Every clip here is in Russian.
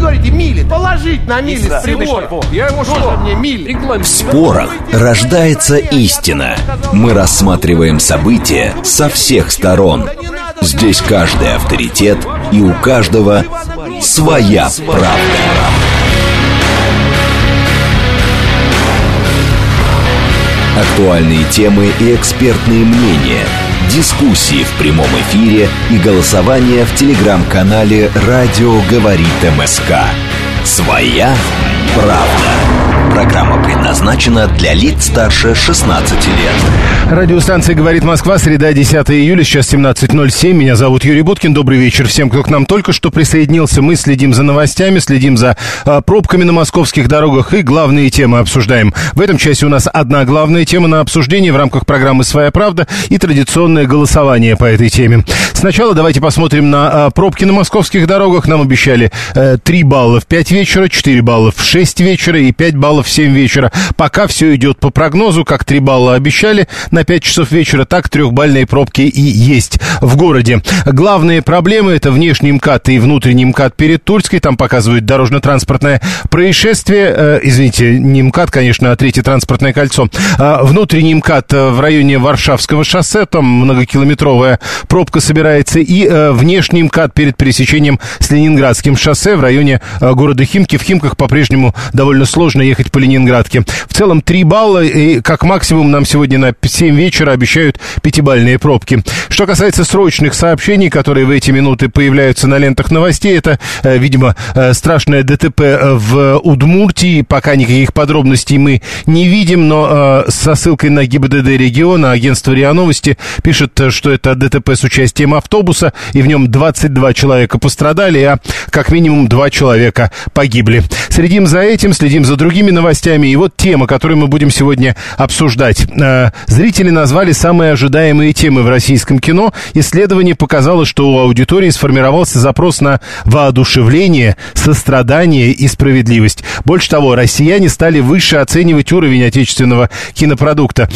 говорите, мили? Положить на мили с прибором. Я ему что? Мне мили. В спорах рождается истина. Мы рассматриваем события со всех сторон. Здесь каждый авторитет, и у каждого своя правда. Актуальные темы и экспертные мнения, дискуссии в прямом эфире и голосование в телеграм-канале «Радио говорит МСК». Своя правда. Программа предназначена для лиц старше 16 лет. Радиостанция «Говорит Москва», среда, 10 июля, сейчас 17:07. Меня зовут Юрий Буткин. Добрый вечер всем, кто к нам только что присоединился. Мы следим за новостями, следим за пробками на московских дорогах и главные темы обсуждаем. В этом часе у нас одна главная тема на обсуждение в рамках программы «Своя правда» и традиционное голосование по этой теме. Сначала давайте посмотрим на пробки на московских дорогах. Нам обещали 3 балла в 5 вечера, 4 балла в 6 вечера и 5 баллов в 7 вечера. Пока все идет по прогнозу, как 3 балла обещали на 5 часов вечера, так 3-бальные пробки и есть в городе. Главные проблемы — это внешний МКАД и внутренний МКАД перед Тульской. Там показывают дорожно-транспортное происшествие. Извините, не МКАД, конечно, а третье транспортное кольцо. Внутренний МКАД в районе Варшавского шоссе. Там многокилометровая пробка собирается. И внешний МКАД перед пересечением с Ленинградским шоссе в районе города Химки. В Химках по-прежнему довольно сложно ехать по Ленинградке. В целом 3 балла, и как максимум нам сегодня на 7 вечера обещают 5-бальные пробки. Что касается срочных сообщений, которые в эти минуты появляются на лентах новостей, это, видимо, страшное ДТП в Удмуртии. Пока никаких подробностей мы не видим, но со ссылкой на ГИБДД региона агентство РИА Новости пишет, что это ДТП с участием автобуса, и в нем 22 человека пострадали, а как минимум 2 человека погибли. Следим за этим, следим за другими новостями. И вот тема, которую мы будем сегодня обсуждать. Зрители назвали самые ожидаемые темы в российском кино. Исследование показало, что у аудитории сформировался запрос на воодушевление, сострадание и справедливость. Больше того, россияне стали выше оценивать уровень отечественного кинопродукта.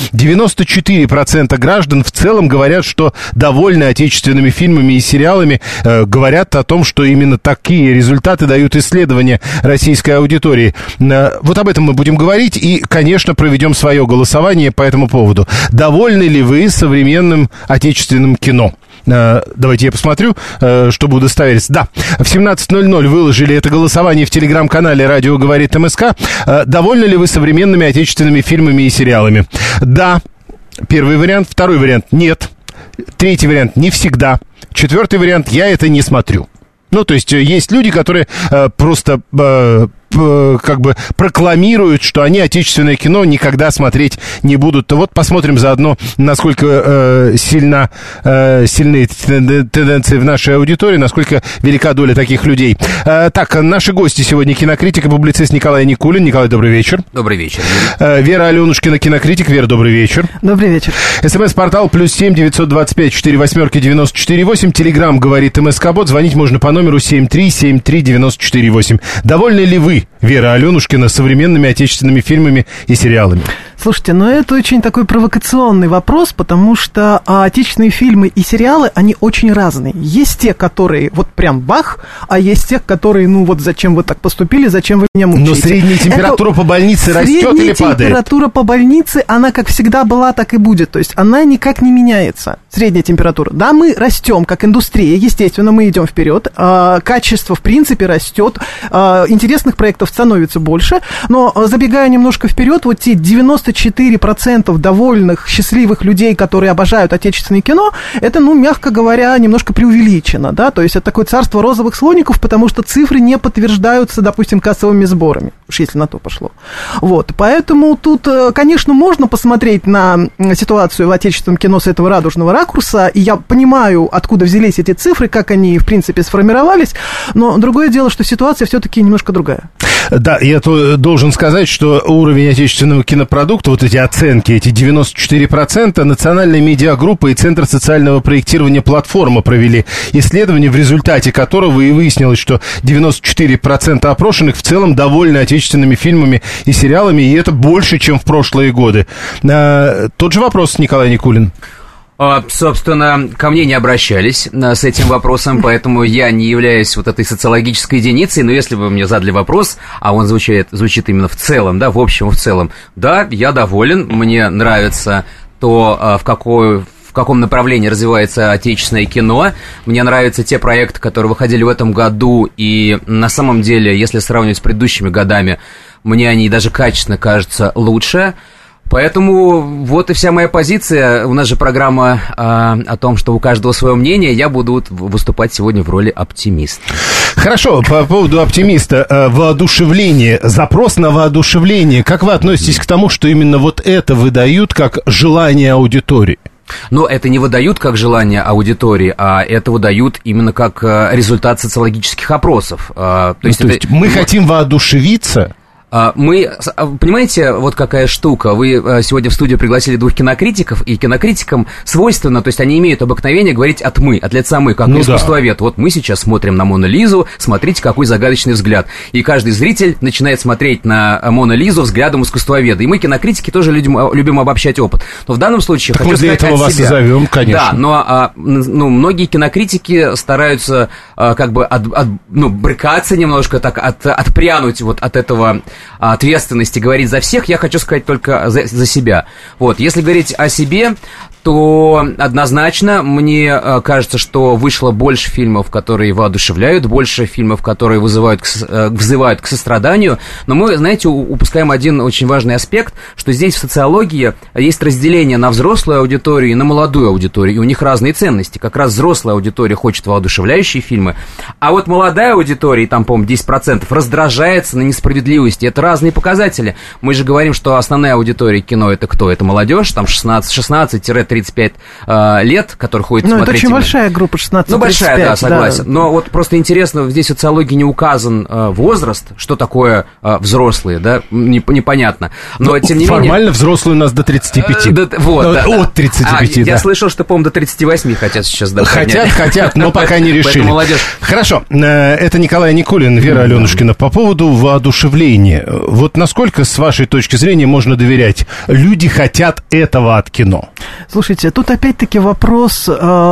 94% граждан в целом говорят, что довольны отечественными фильмами и сериалами. Говорят о том, что именно такие результаты дают исследования российской аудитории. Вот об этом мы будем говорить и, конечно, проведем свое голосование по этому поводу. Довольны ли вы современным отечественным кино? Давайте я посмотрю, чтобы удостовериться. Да, в 17:00 выложили это голосование в телеграм-канале «Радио говорит МСК». Довольны ли вы современными отечественными фильмами и сериалами? Да, первый вариант. Второй вариант – нет. Третий вариант – не всегда. Четвертый вариант – я это не смотрю. Ну, то есть есть люди, которые просто как бы прокламируют, что они отечественное кино никогда смотреть не будут. Вот посмотрим заодно, насколько сильны тенденции в нашей аудитории, насколько велика доля таких людей. Так, наши гости сегодня: кинокритик и публицист Николай Никулин. Николай, добрый вечер. Добрый вечер. Вера Аленушкина, кинокритик. Вера, добрый вечер. Добрый вечер. СМС-портал +7 925 48 94 8. Телеграм говорит МСК-бот. Звонить можно по номеру 7373 94 8. Довольны ли вы, Вера Аленушкина, современными отечественными фильмами и сериалами? Слушайте, ну это очень такой провокационный вопрос, потому что отечественные фильмы и сериалы, они очень разные. Есть те, которые вот прям бах, а есть те, которые, ну вот зачем вы так поступили, зачем вы меня мучаете. Но средняя температура по больнице растет или падает? Средняя температура по больнице, она как всегда была, так и будет. То есть она никак не меняется, средняя температура. Да, мы растем, как индустрия, естественно, мы идем вперед. Качество, в принципе, растет. Интересных проектов становится больше. Но забегая немножко вперед, вот те 94% довольных, счастливых людей, которые обожают отечественное кино, это, ну, мягко говоря, немножко преувеличено, да, то есть это такое царство розовых слоников, потому что цифры не подтверждаются, допустим, кассовыми сборами, уж если на то пошло. Вот, поэтому тут, конечно, можно посмотреть на ситуацию в отечественном кино с этого радужного ракурса, и я понимаю, откуда взялись эти цифры, как они, в принципе, сформировались, но другое дело, что ситуация все-таки немножко другая. Да, я должен сказать, что уровень отечественного кинопродукта, вот эти оценки, эти 94%, Национальная медиагруппа и Центр социального проектирования «Платформа» провели исследование, в результате которого и выяснилось, что 94% опрошенных в целом довольны отечественными фильмами и сериалами, и это больше, чем в прошлые годы. Тот же вопрос, Николай Никулин. Собственно, ко мне не обращались с этим вопросом, поэтому я не являюсь вот этой социологической единицей, но если вы мне задали вопрос, а он звучит именно в целом, да, в общем и в целом, да, я доволен, мне нравится то, в каком направлении развивается отечественное кино. Мне нравятся те проекты, которые выходили в этом году, и на самом деле, если сравнивать с предыдущими годами, мне они даже качественно кажутся лучше. Поэтому вот и вся моя позиция. У нас же программа о том, что у каждого свое мнение. Я буду выступать сегодня в роли оптимиста. Хорошо, по поводу оптимиста. Воодушевление, запрос на воодушевление. Как вы относитесь к тому, что именно вот это выдают как желание аудитории? Но это не выдают как желание аудитории, а это выдают именно как результат социологических опросов. То есть мы хотим воодушевиться? Мы, понимаете, вот какая штука, вы сегодня в студию пригласили двух кинокритиков, и кинокритикам свойственно, то есть они имеют обыкновение говорить от лица мы, как искусствовед. Да. Вот мы сейчас смотрим на Мону Лизу, смотрите, какой загадочный взгляд. И каждый зритель начинает смотреть на Мону Лизу взглядом искусствоведа. И мы, кинокритики, тоже любим обобщать опыт. Но в данном случае так хочу сказать от себя. Мы для этого вас и зовем, конечно. Да, но многие кинокритики стараются как бы брыкаться немножко, так отпрянуть вот от этого ответственности говорить за всех, я хочу сказать только за себя. Вот, если говорить о себе, то однозначно мне кажется, что вышло больше фильмов, которые воодушевляют, больше фильмов, которые взывают к состраданию, но мы, знаете, упускаем один очень важный аспект, что здесь в социологии есть разделение на взрослую аудиторию и на молодую аудиторию, и у них разные ценности. Как раз взрослая аудитория хочет воодушевляющие фильмы, а вот молодая аудитория, там, по-моему, 10%, раздражается на несправедливости. Это разные показатели. Мы же говорим, что основная аудитория кино — это кто? Это молодежь, там 16-35 лет, которые ходят смотреть. Ну, это очень большая группа, 16-35. Ну, большая, да, согласен. Да. Но вот просто интересно, здесь в социологии не указан возраст, что такое взрослые, да, непонятно. Но, тем не менее... Формально взрослые у нас до 35. От 35, да. Я слышал, что, по-моему, до 38 хотят сейчас догонять. Хотят, но пока не решили. Хорошо. Это Николай Никулин, Вера Аленушкина. По поводу воодушевления. Вот насколько, с вашей точки зрения, можно доверять? Люди хотят этого от кино. Слушайте, тут опять-таки вопрос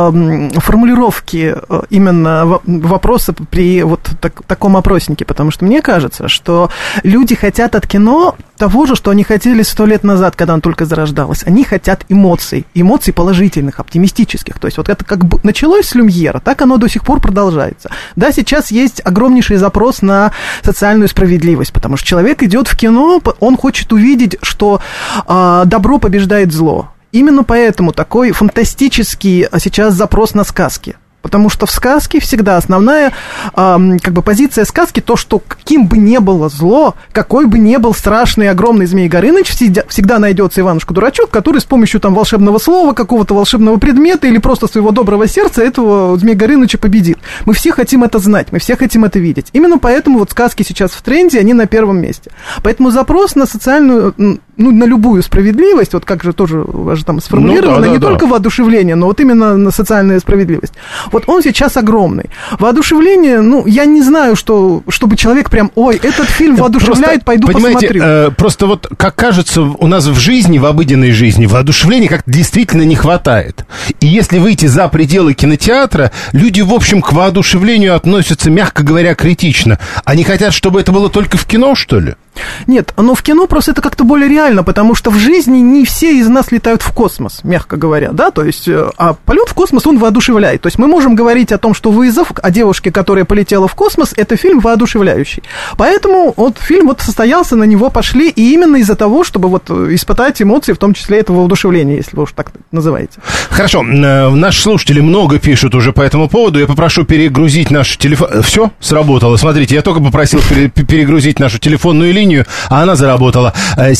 формулировки именно вопроса при вот таком опроснике, потому что мне кажется, что люди хотят от кино того же, что они хотели 100 лет назад, когда оно только зарождалось. Они хотят эмоций положительных, оптимистических. То есть вот это как бы началось с Люмьера, так оно до сих пор продолжается. Да, сейчас есть огромнейший запрос на социальную справедливость, потому что человек идет в кино, он хочет увидеть, что добро побеждает зло. Именно поэтому такой фантастический сейчас запрос на сказки. Потому что в сказке всегда основная как бы позиция сказки то, что каким бы ни было зло, какой бы ни был страшный огромный Змей Горыныч, всегда найдется Иванушка-дурачок, который с помощью там волшебного слова, какого-то волшебного предмета или просто своего доброго сердца этого Змей Горыныча победит. Мы все хотим это знать, мы все хотим это видеть. Именно поэтому вот сказки сейчас в тренде, они на первом месте. Поэтому запрос на социальную, на любую справедливость, вот как же тоже у вас же там сформулировано, только воодушевление, но вот именно на социальную справедливость. Вот он сейчас огромный. Воодушевление, я не знаю, чтобы человек прям, этот фильм воодушевляет, пойду посмотрю. Просто вот, как кажется, у нас в жизни, в обыденной жизни, воодушевления как-то действительно не хватает. И если выйти за пределы кинотеатра, люди, в общем, к воодушевлению относятся, мягко говоря, критично. Они хотят, чтобы это было только в кино, что ли? Нет, но в кино просто это как-то более реально, потому что в жизни не все из нас летают в космос, мягко говоря, да, то есть, а полет в космос, он воодушевляет, то есть мы можем говорить о том, что «Вызов», о девушке, которая полетела в космос, это фильм воодушевляющий, поэтому вот фильм вот состоялся, на него пошли, и именно из-за того, чтобы вот испытать эмоции, в том числе этого воодушевления, если вы уж так называете. Хорошо, наши слушатели много пишут уже по этому поводу, я попрошу перегрузить наш телефон, все, сработало, смотрите, я только попросил перегрузить нашу телефонную линию, а она заработала.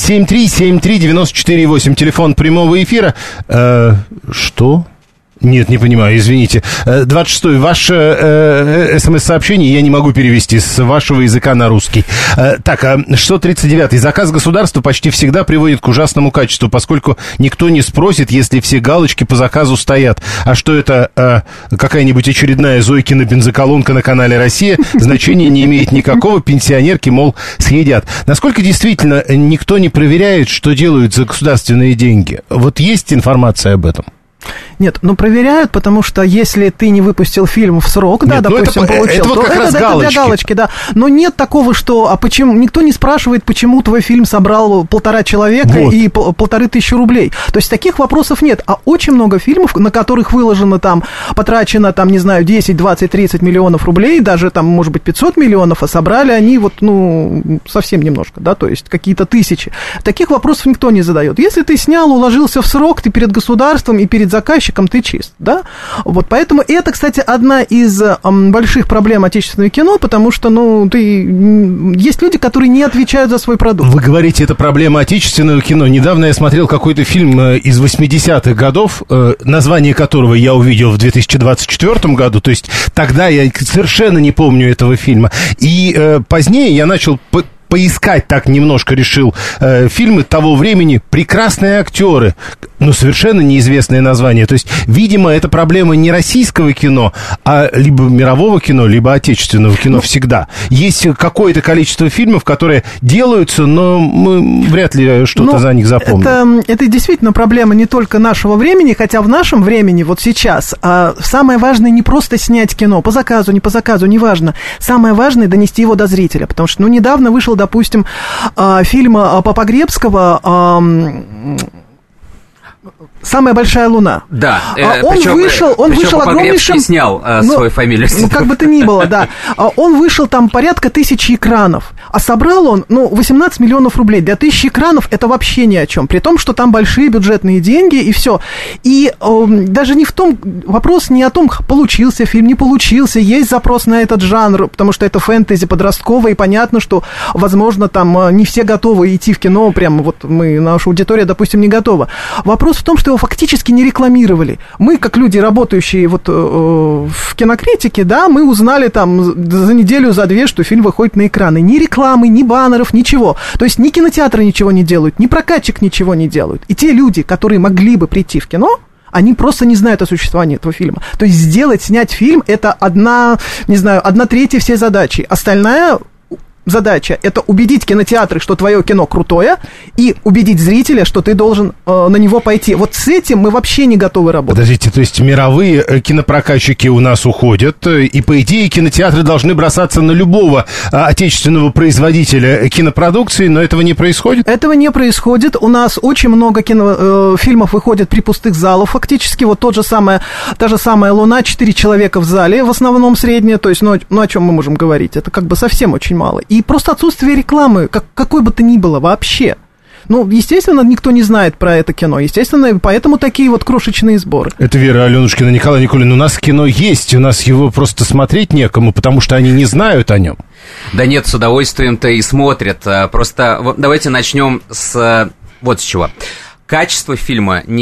7373948, телефон прямого эфира. Что? Нет, не понимаю, извините. 26-й, ваше СМС-сообщение я не могу перевести с вашего языка на русский. Так, 639-й. Заказ государства почти всегда приводит к ужасному качеству, поскольку никто не спросит, если все галочки по заказу стоят. А что это какая-нибудь очередная Зойкина бензоколонка на канале «Россия», значения не имеет никакого, пенсионерки, мол, съедят. Насколько действительно никто не проверяет, что делают за государственные деньги? Вот есть информация об этом? Нет, ну проверяют, потому что если ты не выпустил фильм в срок, нет, да, допустим, получил, это вот то это для галочки, да. Но нет такого, что, а почему, никто не спрашивает, почему твой фильм собрал 1,5 человека и 1500 рублей. То есть таких вопросов нет, а очень много фильмов, на которых выложено там, потрачено там, не знаю, 10, 20, 30 миллионов рублей, даже там, может быть, 500 миллионов, а собрали они вот, ну, совсем немножко, да, то есть какие-то тысячи. Таких вопросов никто не задает. Если ты снял, уложился в срок, ты перед государством и перед заказчиком, ты чист, да? Вот, поэтому это, кстати, одна из больших проблем отечественного кино, потому что, ну, есть люди, которые не отвечают за свой продукт. Вы говорите, это проблема отечественного кино. Недавно я смотрел какой-то фильм из 80-х годов, название которого я увидел в 2024 году, то есть тогда я совершенно не помню этого фильма. И позднее я начал поискать, так немножко решил, фильмы того времени, прекрасные актеры, но совершенно неизвестное название. То есть, видимо, это проблема не российского кино, а либо мирового кино, либо отечественного кино всегда. Есть какое-то количество фильмов, которые делаются, но мы вряд ли что-то за них запомним. Это действительно проблема не только нашего времени, хотя в нашем времени, вот сейчас, самое важное не просто снять кино, по заказу, не по заказу, неважно. Самое важное донести его до зрителя, потому что, недавно вышел, допустим, фильм Попогребского «Самая большая луна». Да, он вышел огромнейшим... снял свою фамилию. Ну, как бы то ни было, да. Он вышел там порядка 1000 экранов, а собрал он, 18 миллионов рублей. Для 1000 экранов это вообще ни о чем, при том, что там большие бюджетные деньги и все. И даже не в том, вопрос не о том, получился фильм, не получился, есть запрос на этот жанр, потому что это фэнтези подростковое, и понятно, что, возможно, там не все готовы идти в кино, прямо вот наша аудитория, допустим, не готова. Вопрос в том, что его фактически не рекламировали. Мы, как люди, работающие вот в кинокритике, да, мы узнали там за неделю, за две, что фильм выходит на экраны. Ни рекламы, ни баннеров, ничего. То есть ни кинотеатры ничего не делают, ни прокатчик ничего не делают. И те люди, которые могли бы прийти в кино, они просто не знают о существовании этого фильма. То есть снять фильм, это 1/3 всей задачи. Остальная задача – это убедить кинотеатры, что твое кино крутое, и убедить зрителя, что ты должен на него пойти. Вот с этим мы вообще не готовы работать. Подождите, то есть мировые кинопрокатчики у нас уходят, и, по идее, кинотеатры должны бросаться на любого отечественного производителя кинопродукции, но этого не происходит? Этого не происходит. У нас очень много фильмов выходит при пустых залах фактически. Вот та же самая «Луна», 4 человека в зале, в основном средняя. То есть, о чем мы можем говорить? Это как бы совсем очень мало. И просто отсутствие рекламы, какой бы то ни было вообще. Естественно, никто не знает про это кино. Естественно, поэтому такие вот крошечные сборы. Это Вера Аленушкина, Николай Никулин. У нас кино есть, у нас его просто смотреть некому, потому что они не знают о нем. Да нет, с удовольствием-то и смотрят. Просто давайте начнем с вот с чего. Качество фильма не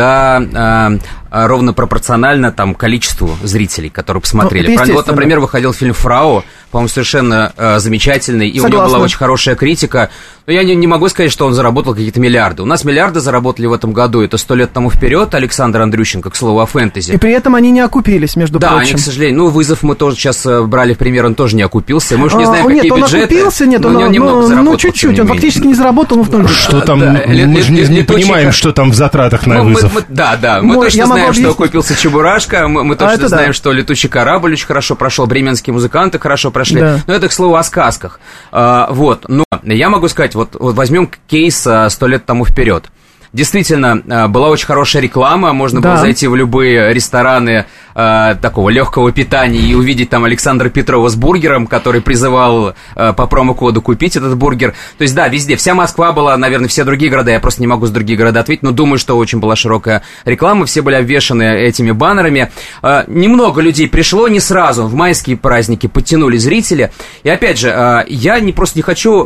всегда ровно пропорционально там количеству зрителей, которые посмотрели. Вот, например, выходил фильм «Фрау», по-моему, совершенно замечательный, и Согласна. У него была очень хорошая критика. Но я не могу сказать, что он заработал какие-то миллиарды. У нас миллиарды заработали в этом году, это 100 лет тому вперед, Александр Андрющенко, к слову, о фэнтези. И при этом они не окупились, между прочим. Да, они, к сожалению, «Вызов» мы тоже сейчас брали в пример, он тоже не окупился. Мы уж не знаем, нет, какие он бюджеты. Окупился, нет, он немного заработал. Чуть-чуть, он фактически не заработал, но в том же. Что там, мы же не понимаем, что там в затратах на «Вызов». Мы точно знаем, что окупился «Чебурашка», мы точно знаем, что «Летучий корабль» очень хорошо прошел, бременские музыканты хорошо прошли. Да. Но это, к слову, о сказках. Вот, но я могу сказать, вот возьмем кейс 100 лет тому вперед. Действительно, была очень хорошая реклама, можно было зайти в любые рестораны такого легкого питания и увидеть там Александра Петрова с бургером, который призывал по промокоду купить этот бургер. То есть, да, везде, вся Москва была, наверное, все другие города, я просто не могу с других городов ответить, но думаю, что очень была широкая реклама, все были обвешаны этими баннерами. Немного людей пришло, не сразу, в майские праздники подтянули зрители, и опять же, я просто не хочу,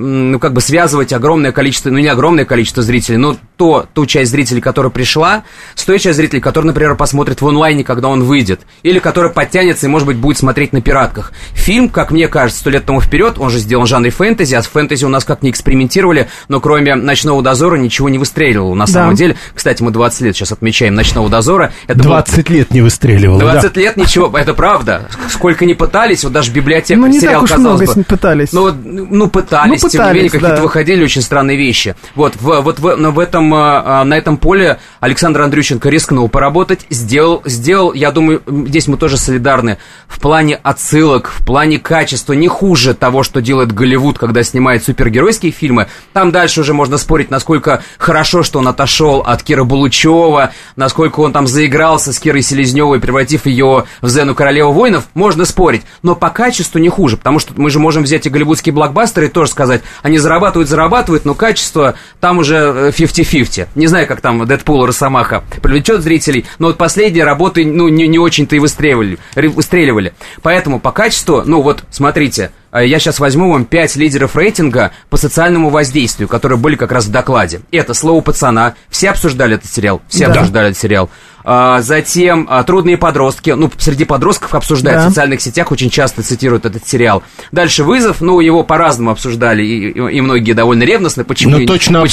связывать огромное количество, не огромное количество зрителей, но ту часть зрителей, которая пришла, с той частью зрителей, которые, например, посмотрят в онлайне, когда он выйдет, или которая подтянется и, может быть, будет смотреть на пиратках. Фильм, как мне кажется, 100 лет тому вперед, он же сделан в жанре фэнтези, а с фэнтези у нас как не экспериментировали, но кроме «Ночного дозора» ничего не выстреливало. На самом деле, кстати, мы 20 лет сейчас отмечаем «Ночного дозора». Это 20 лет не выстреливало, 20 лет ничего, это правда. Сколько не пытались, вот даже библиотека, сериал, казалось бы. Пытались. Пытались, тем не менее, какие-то выходили очень странные вещи. Но в этом на этом поле Александр Андрющенко рискнул поработать, сделал, я думаю, здесь мы тоже солидарны, в плане отсылок, в плане качества, не хуже того, что делает Голливуд, когда снимает супергеройские фильмы. Там дальше уже можно спорить, насколько хорошо, что он отошел от Киры Булычева, насколько он там заигрался с Кирой Селезневой, превратив ее в Зену Королеву воинов, можно спорить, но по качеству не хуже, потому что мы же можем взять и голливудские блокбастеры и тоже сказать, они зарабатывают, но качество там уже 50-50. Не знаю, как там Дэдпул и Росомаха привлечет зрителей, но вот последние работы, не очень-то и выстреливали. Поэтому по качеству, смотрите, я сейчас возьму вам 5 лидеров рейтинга по социальному воздействию, которые были как раз в докладе. Это «Слово пацана». Все обсуждали этот сериал? Обсуждали этот сериал. Затем «Трудные подростки». Среди подростков обсуждают, в социальных сетях очень часто цитируют этот сериал. Дальше «Вызов». Его по-разному обсуждали, и многие довольно ревностно. Почему не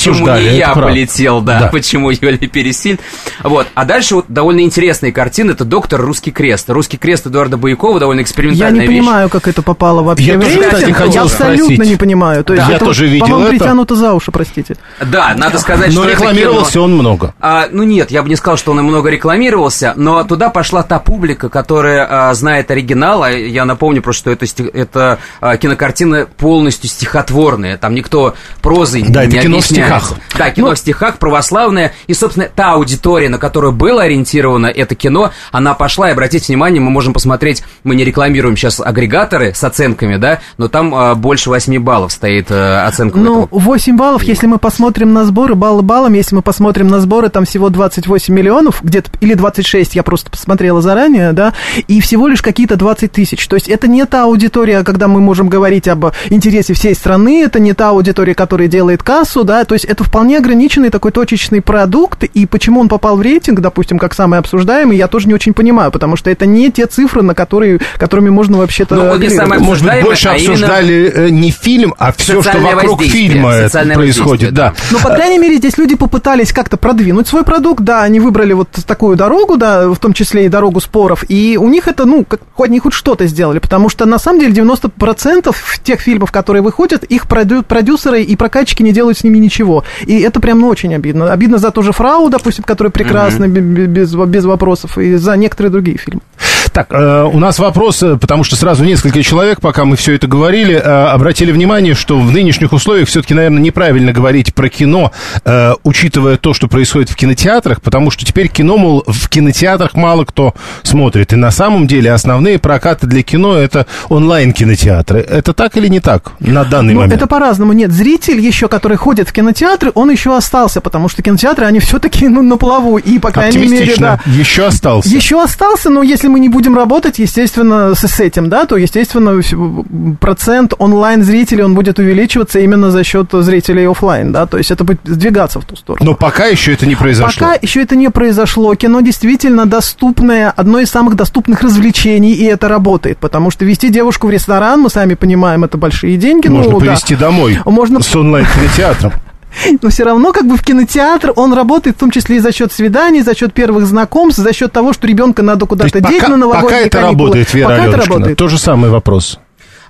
я полетел, почему Юлия Пересиль. А дальше довольно интересные картины. Это «Доктор. Русский крест». «Русский крест» Эдуарда Буякова, довольно экспериментальная вещь. Я не понимаю, как это попало вообще в рейтинг. Я абсолютно не понимаю. То есть я тоже видел это. По-моему, притянуто за уши, простите. Да, надо сказать, что но рекламировался он много. Нет, я бы не сказал, что он и много рекламировался, но туда пошла та публика, которая знает оригинал. Я напомню просто, что это кинокартина полностью стихотворная. Там никто прозой не объясняет. Да, это кино в стихах. Да, кино в стихах, православное. И, собственно, та аудитория, на которую было ориентировано это кино, она пошла. И обратите внимание, мы можем посмотреть, мы не рекламируем сейчас агрегаторы с оценками, да, но там больше 8 баллов стоит оценка. 8 баллов, если мы посмотрим на сборы, баллы баллом, если мы посмотрим на сборы, там всего 28 миллионов, где-то, или 26, я просто посмотрела заранее, да, и всего лишь какие-то 20 тысяч. То есть это не та аудитория, когда мы можем говорить об интересе всей страны, это не та аудитория, которая делает кассу, да, то есть это вполне ограниченный такой точечный продукт, и почему он попал в рейтинг, допустим, как самый обсуждаемый, я тоже не очень понимаю, потому что это не те цифры, которыми можно вообще-то... Может быть, больше обсуждали не фильм, а все, что вокруг фильма происходит, да. Но, по крайней мере, здесь люди попытались как-то продвинуть свой продукт, да, они выбрали вот такую дорогу, да, в том числе и дорогу споров, и у них это, они хоть что-то сделали, потому что, на самом деле, 90% тех фильмов, которые выходят, их продюсеры и прокатчики не делают с ними ничего, и это прям, очень обидно. Обидно за ту же «Фрау», допустим, которая прекрасна, без вопросов, и за некоторые другие фильмы. Так, у нас вопрос, потому что сразу несколько человек, пока мы все это говорили, обратили внимание, что в нынешних условиях все-таки, наверное, неправильно говорить про кино, учитывая то, что происходит в кинотеатрах, потому что теперь кино, мол, в кинотеатрах мало кто смотрит. И на самом деле основные прокаты для кино — это онлайн-кинотеатры. Это так или не так на данный момент? Это по-разному. Нет, зритель еще, который ходит в кинотеатры, он еще остался, потому что кинотеатры, они все-таки на плаву, и, по крайней мере, да. Еще остался. Еще остался, но если мы не будем работать, естественно, с этим, да, то, естественно, процент онлайн-зрителей, он будет увеличиваться именно за счет зрителей офлайн, да, то есть это будет сдвигаться в ту сторону. Но пока еще это не произошло. Пока еще это не произошло. Кино действительно доступное, одно из самых доступных развлечений, и это работает, потому что вести девушку в ресторан, мы сами понимаем, это большие деньги. Можно повезти домой с онлайн-кинотеатром. Но все равно в кинотеатр он работает в том числе и за счет свиданий, за счет первых знакомств, за счет того, что ребенка надо куда-то деть на новогодние каникулы. Пока это работает, Вера Аленушкина. То же самый вопрос.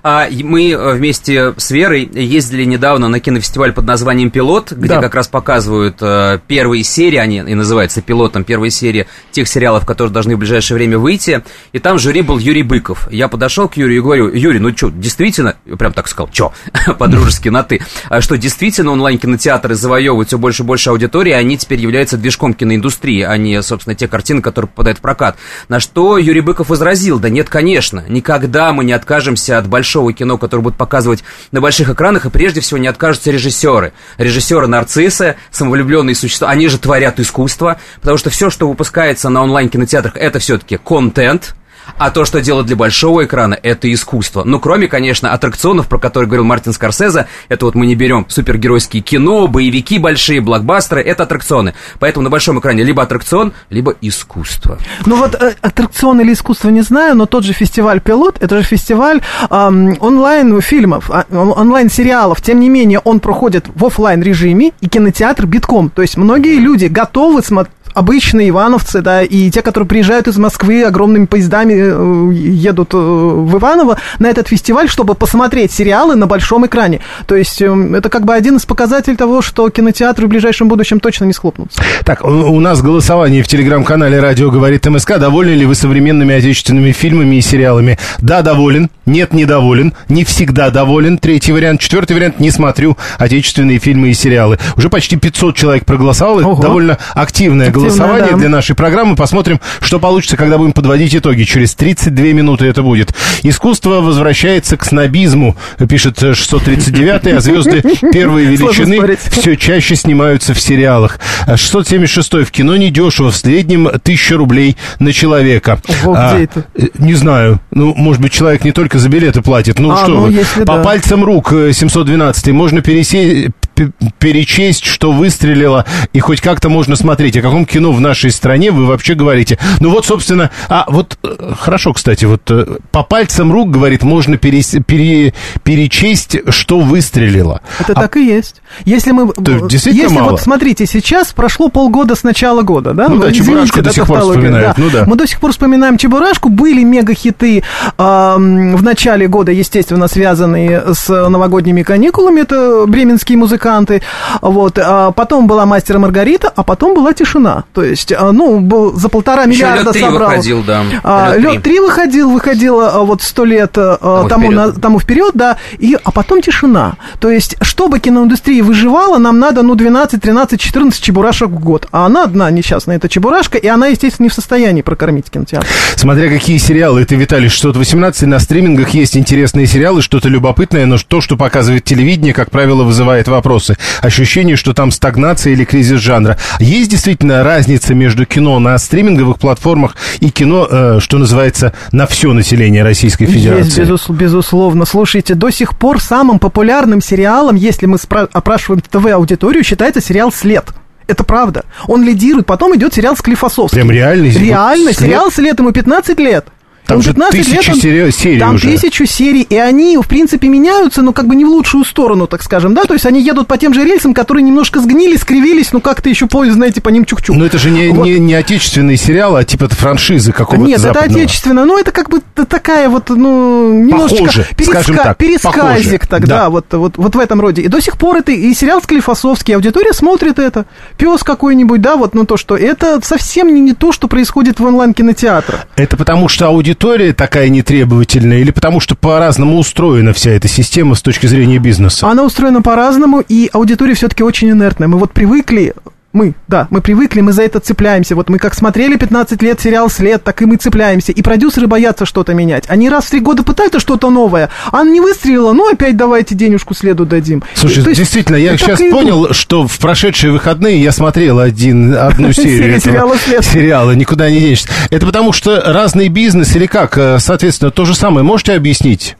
Мы вместе с Верой ездили недавно на кинофестиваль под названием «Пилот», где как раз показывают первые серии, они и называются «Пилотом», первые серии тех сериалов, которые должны в ближайшее время выйти, и там жюри был Юрий Быков. Я подошел к Юрию и говорю: Юрий, действительно, прям так сказал, по-дружески на «ты», что действительно онлайн-кинотеатры завоевывают все больше и больше аудитории, они теперь являются движком киноиндустрии, а не, собственно, те картины, которые попадают в прокат. На что Юрий Быков возразил: да нет, конечно, никогда мы не откажемся от большого кино, которое будут показывать на больших экранах, и прежде всего не откажутся режиссеры. Режиссеры-нарциссы, самовлюбленные существа, они же творят искусство, потому что все, что выпускается на онлайн-кинотеатрах, это все-таки контент, а то, что делают для большого экрана, это искусство. Кроме, конечно, аттракционов, про которые говорил Мартин Скорсезе, это мы не берем супергеройские кино, боевики большие, блокбастеры, это аттракционы. Поэтому на большом экране либо аттракцион, либо искусство. Аттракцион или искусство не знаю, но тот же фестиваль «Пилот», это же фестиваль онлайн-фильмов, онлайн-сериалов. Тем не менее, он проходит в офлайн-режиме, и кинотеатр битком. То есть многие люди готовы обычные ивановцы, да, и те, которые приезжают из Москвы огромными поездами, едут в Иваново на этот фестиваль, чтобы посмотреть сериалы на большом экране. То есть это как бы один из показателей того, что кинотеатры в ближайшем будущем точно не схлопнутся. Так, у нас голосование в телеграм-канале «Радио говорит МСК». Довольны ли вы современными отечественными фильмами и сериалами? Да, доволен. Нет, недоволен. Не всегда доволен. Третий вариант. Четвертый вариант. Не смотрю отечественные фильмы и сериалы. Уже почти 500 человек проголосовало. Это довольно активное голосование, да, для нашей программы. Посмотрим, что получится, когда будем подводить итоги. Через 32 минуты это будет. Искусство возвращается к снобизму, пишет 639-й, а звезды первой величины все чаще снимаются в сериалах. 676-й. В кино недешево. В среднем 1000 рублей на человека. Где это? Не знаю. Ну, может быть, человек не только за билеты платит. Ну, что вы. По пальцам рук 712-й. Можно перечесть, что выстрелило, и хоть как-то можно смотреть. О каком кино в нашей стране вы вообще говорите? Ну, вот, собственно... хорошо, кстати, вот по пальцам рук, говорит, можно перечесть, что выстрелило. Это так и есть. Если мы... Действительно мало. Вот, смотрите, сейчас прошло полгода с начала года, да? Ну да, Чебурашку до сих пор вспоминают. Да. Ну, да. Мы до сих пор вспоминаем Чебурашку. Были мега-хиты в начале года, естественно, связанные с новогодними каникулами. Это бременские музыканты. Вот. Потом была «Мастер и Маргарита», а потом была «Тишина». То есть, за 1,5 миллиарда собрал. Выходил, да. «Лёд 3» выходил вот 100 лет тому вперед, да. А потом «Тишина». То есть, чтобы киноиндустрия выживала, нам надо, 12, 13, 14 Чебурашек в год. А она одна несчастная, это Чебурашка, и она, естественно, не в состоянии прокормить кинотеатр. Смотря какие сериалы. Это, Виталий, 618, на стримингах есть интересные сериалы, что-то любопытное, но то, что показывает телевидение, как правило, вызывает вопросы. Ощущение, что там стагнация или кризис жанра. Есть действительно разница между кино на стриминговых платформах и кино, что называется, на все население Российской Федерации? Есть, безусловно. Слушайте, до сих пор самым популярным сериалом, если мы опрашиваем ТВ-аудиторию, считается сериал «След». Это правда. Он лидирует. Потом идет сериал Склифосовский. Прям реальный? Реально. Сериал «След», ему 15 лет. Там же 1000 серий там уже. 1000 серий, и они, в принципе, меняются, но как бы не в лучшую сторону, так скажем, да, то есть они едут по тем же рельсам, которые немножко сгнили, скривились, но как-то еще поезд, знаете, по ним чук-чук. Но это же не отечественный сериал, а типа франшизы какого-то Нет, западного. это отечественно, но это как бы такая вот, немножечко пересказик тогда, да. вот в этом роде. И до сих пор это и сериал Склифосовский, аудитория смотрит это, пес какой-нибудь, да, то, что это совсем не то, что происходит в онлайн-кинотеатрах. Это потому что аудитория такая нетребовательная, или потому что по-разному устроена вся эта система с точки зрения бизнеса? Она устроена по-разному, и аудитория все-таки очень инертная. Мы привыкли... Мы привыкли, мы за это цепляемся. Вот мы как смотрели 15 лет сериал «След», так и мы цепляемся. И продюсеры боятся что-то менять. Они раз в 3 года пытаются что-то новое, а не выстрелило, опять давайте денежку «Следу» дадим. Слушай, действительно, я сейчас понял, что в прошедшие выходные я смотрел одну серию сериала «Никуда не денешься». Это потому что разный бизнес или как? Соответственно, то же самое. Можете объяснить?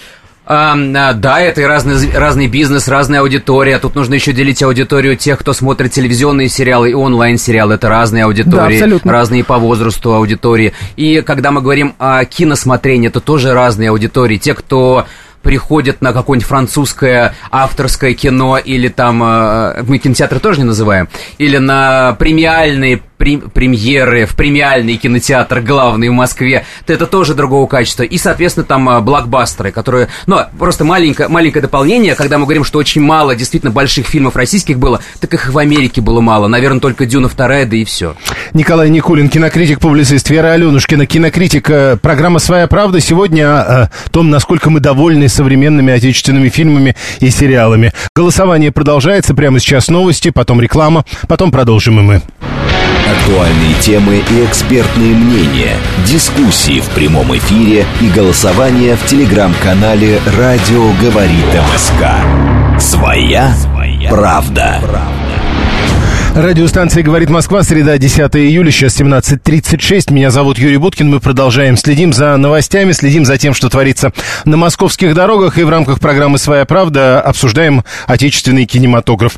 Да, это и разный бизнес, разная аудитория. Тут нужно еще делить аудиторию тех, кто смотрит телевизионные сериалы и онлайн-сериалы. Это разные аудитории, да, разные по возрасту аудитории. И когда мы говорим о киносмотрении, это тоже разные аудитории. Те, кто приходят на какое-нибудь французское авторское кино, или там, мы кинотеатры тоже не называем, или на премиальные премьеры в премиальный кинотеатр главный в Москве, то это тоже другого качества. И, соответственно, там блокбастеры, которые... просто маленькое дополнение, когда мы говорим, что очень мало действительно больших фильмов российских было, так их в Америке было мало. Наверное, только «Дюна 2», да и все. Николай Никулин, кинокритик, публицист, Вера Аленушкина, кинокритик. Программа «Своя правда» сегодня о том, насколько мы довольны современными отечественными фильмами и сериалами. Голосование продолжается. Прямо сейчас новости, потом реклама, потом продолжим и мы. Актуальные темы и экспертные мнения, дискуссии в прямом эфире и голосование в телеграм-канале «Радио говорит МСК». Своя правда. Радиостанция «Говорит Москва», среда, 10 июля, сейчас 17:36. Меня зовут Юрий Буткин, мы продолжаем. Следим за новостями, следим за тем, что творится на московских дорогах, и в рамках программы «Своя правда» обсуждаем отечественный кинематограф.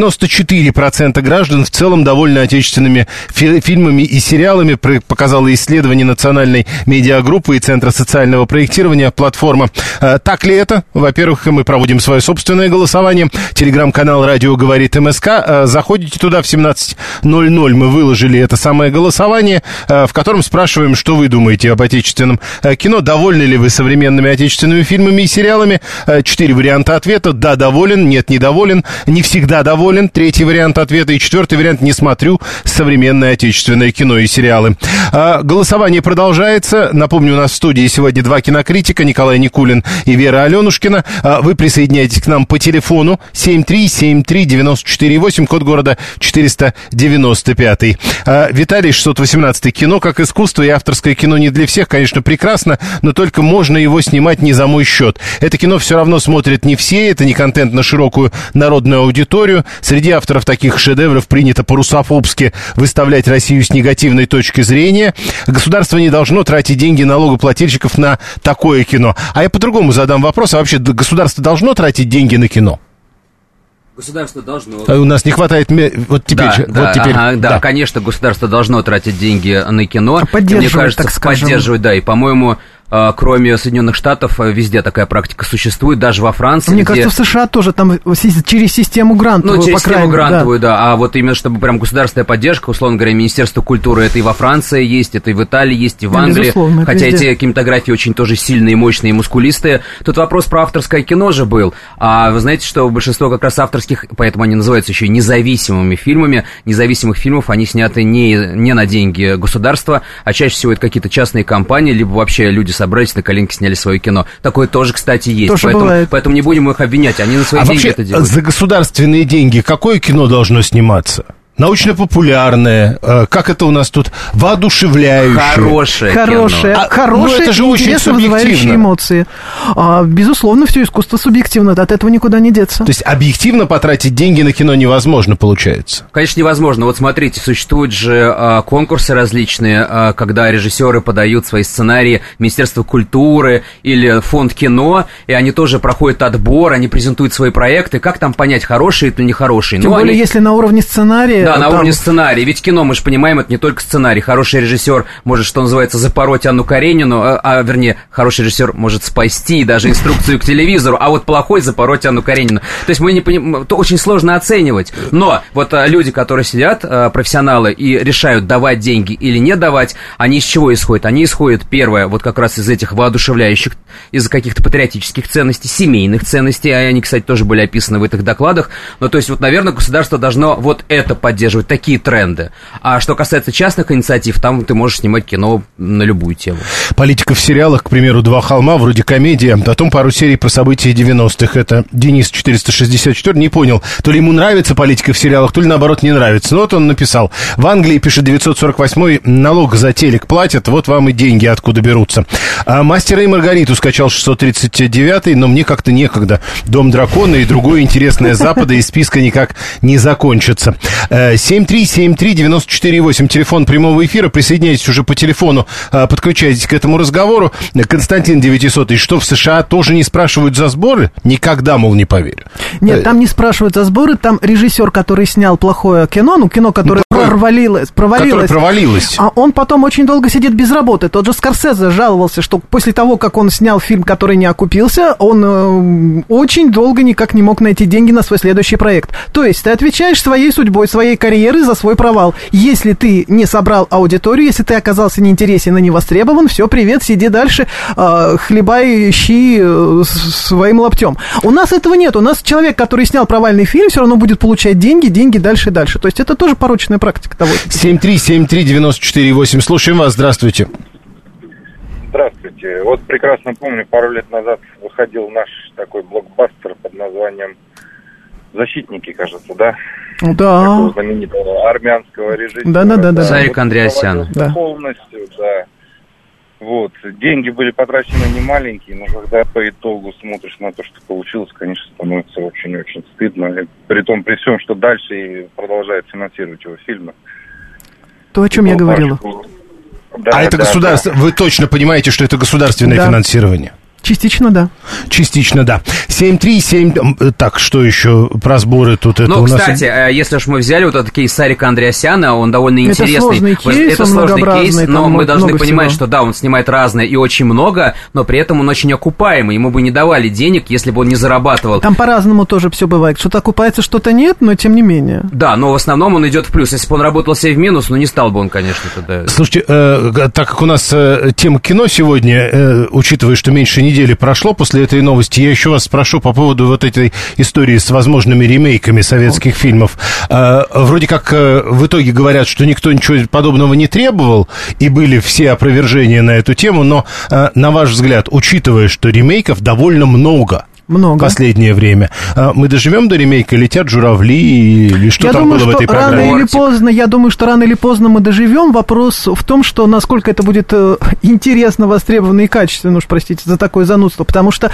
94% граждан в целом довольны отечественными фильмами и сериалами, показало исследование национальной медиагруппы и Центра социального проектирования платформа. Так ли это? Во-первых, мы проводим свое собственное голосование. Телеграм-канал «Радио говорит МСК». Заходите туда, сюда в 17:00 мы выложили это самое голосование, в котором спрашиваем, что вы думаете об отечественном кино, довольны ли вы современными отечественными фильмами и сериалами. 4 варианта ответа: да, доволен, нет, недоволен, не всегда доволен, 3-й вариант ответа, и 4-й вариант: не смотрю современное отечественное кино и сериалы. Голосование продолжается. Напомню, у нас в студии сегодня 2 кинокритика, Николай Никулин и Вера Аленушкина. Вы присоединяйтесь к нам по телефону 7373948, код города 495. Виталий, 618. Кино как искусство и авторское кино не для всех, конечно, прекрасно, но только можно его снимать не за мой счет. Это кино все равно смотрят не все, это не контент на широкую народную аудиторию. Среди авторов таких шедевров принято по-русофобски выставлять Россию с негативной точки зрения. Государство не должно тратить деньги налогоплательщиков на такое кино. А я по-другому задам вопрос: а вообще государство должно тратить деньги на кино? Государство должно. У нас не хватает... Вот теперь... Да, конечно, государство должно тратить деньги на кино. Поддерживать, мне кажется, так скажем. поддерживать, да. И, по-моему, кроме Соединенных Штатов, везде такая практика существует, даже во Франции. Мне кажется, в США тоже там через систему грантовую, ну, через по крайней систему мере, грантовую, да. А вот именно, чтобы прям государственная поддержка, условно говоря, Министерство культуры, это и во Франции есть, это и в Италии есть, и в Англии. Безусловно, хотя везде. эти кинематографии очень тоже сильные, мощные, мускулистые. Тут вопрос про авторское кино же был. А вы знаете, что большинство как раз авторских, поэтому они называются еще независимыми фильмами. Независимых фильмов, они сняты не на деньги государства, а чаще всего это какие-то частные компании, либо вообще люди собрались на коленке, сняли свое кино. Такое тоже, кстати, есть. Поэтому не будем их обвинять, они на свои деньги это делают. За государственные деньги какое кино должно сниматься? Научно-популярное, как это у нас тут, воодушевляющее. Хорошее, это же очень интересно вызывающие субъективно. Эмоции. Безусловно, все искусство субъективно, от этого никуда не деться. То есть объективно потратить деньги на кино невозможно, получается? Конечно, невозможно. Вот смотрите, существуют же конкурсы различные, когда режиссеры подают свои сценарии в Министерство культуры или Фонд кино, и они тоже проходят отбор, они презентуют свои проекты. Как там понять, хорошие это или нехорошие? Тем более, если на уровне сценария... Да, на уровне сценария. Ведь кино, мы же понимаем, это не только сценарий. Хороший режиссер может, что называется, запороть Анну Каренину, вернее, хороший режиссер может спасти даже инструкцию к телевизору, а вот плохой запороть Анну Каренину. То есть мы не понимаем, это очень сложно оценивать. Но вот люди, которые сидят, профессионалы, и решают, давать деньги или не давать, они из чего исходят? Они исходят, первое, вот как раз из этих воодушевляющих, из каких-то патриотических ценностей, семейных ценностей, а они, кстати, тоже были описаны в этих докладах. Ну, то есть, вот, наверное, государство должно вот это поддерживать, такие тренды. А что касается частных инициатив, там ты можешь снимать кино на любую тему. Политика в сериалах, к примеру, «Два холма», вроде комедия, потом пару серий про события 90-х. Это Денис 464, не понял, то ли ему нравится политика в сериалах, то ли, наоборот, не нравится. Ну, вот он написал: в Англии, пишет 948-й, налог за телек платят, вот вам и деньги откуда берутся. «Мастера и Маргариту» скачал 639-й, но мне как-то некогда. «Дом дракона» и другое интересное Запада из списка никак не закончится. 7373948, телефон прямого эфира. Присоединяйтесь уже по телефону, подключайтесь к этому разговору. Константин 900, что в США тоже не спрашивают за сборы? Никогда, мол, не поверю. Нет, там не спрашивают за сборы, там режиссер, который снял плохое кино, кино, которое провалилось, а он потом очень долго сидит без работы. Тот же Скорсезе жаловался, что после того, как он снял фильм, который не окупился, он очень долго никак не мог найти деньги на свой следующий проект. То есть ты отвечаешь своей судьбой, своей карьеры за свой провал. Если ты не собрал аудиторию, если ты оказался неинтересен и не востребован, все, привет, сиди дальше, хлебай щи своим лаптем. У нас этого нет. У нас человек, который снял провальный фильм, все равно будет получать деньги дальше и дальше. То есть это тоже порочная практика того. 7373948. Слушаем вас. Здравствуйте. Здравствуйте. Вот прекрасно помню, пару лет назад выходил наш такой блокбастер под названием «Защитники», кажется, да? Да. Такого знаменитого армянского режиссера. Да. Сарик Андреасян. Да. Полностью, да. Вот. Деньги были потрачены немаленькие, но когда по итогу смотришь на то, что получилось, конечно, становится очень-очень стыдно. И при всем, что дальше и продолжает финансировать его фильмы. То, о чем я говорила. Да, это государство. Да. Вы точно понимаете, что это государственное финансирование? Частично, да. Частично, да. 737... Так, что еще про сборы тут? Это ну, у нас... кстати, если уж мы взяли вот этот кейс Сарика Андреасяна, он довольно интересный. Это сложный кейс, но мы должны понимать, что да, он снимает разное и очень много, но при этом он очень окупаемый. Ему бы не давали денег, если бы он не зарабатывал. Там по-разному тоже все бывает. Что-то окупается, что-то нет, но тем не менее. Да, но в основном он идет в плюс. Если бы он работал себе в минус, ну не стал бы он, конечно, тогда. Слушайте, так как у нас тема кино сегодня, учитывая, что меньше недели прошло после этой новости, я еще вас спрошу по поводу вот этой истории с возможными ремейками советских фильмов. Вроде как в итоге говорят, что никто ничего подобного не требовал, и были все опровержения на эту тему, но, на ваш взгляд, учитывая, что ремейков довольно много в последнее время, мы доживем до ремейка «Летят журавли» или что там было в этой программе? Я думаю, что рано или поздно мы доживем. Вопрос в том, что насколько это будет интересно, востребовано и качественно, уж простите за такое занудство, потому что